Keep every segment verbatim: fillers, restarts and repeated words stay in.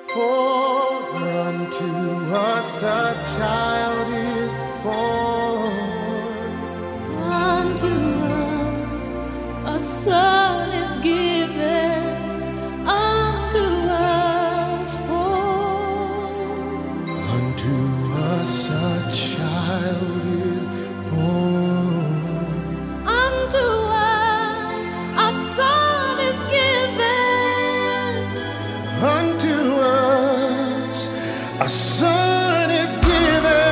For unto us a child is born, Unto us a son is given, unto us born. unto us a child is born, Unto us a son is given, unto us a son is given.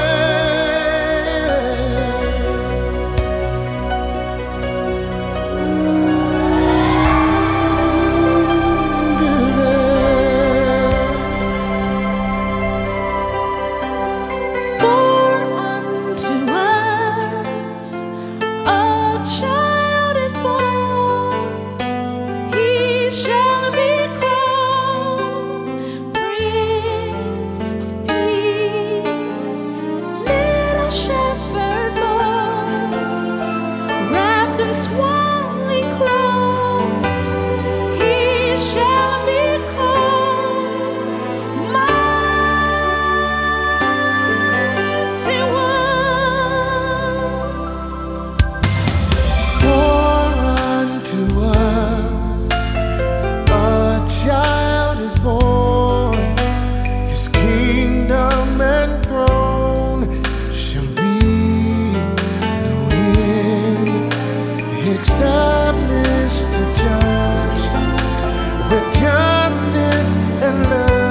for unto us a child is born. He shall be called Prince of Peace, little shepherd boy, wrapped in swaddling clothes. He shall be called Mighty One. For unto us a child is born, his kingdom and throne shall be no end. Established to judge with justice and love.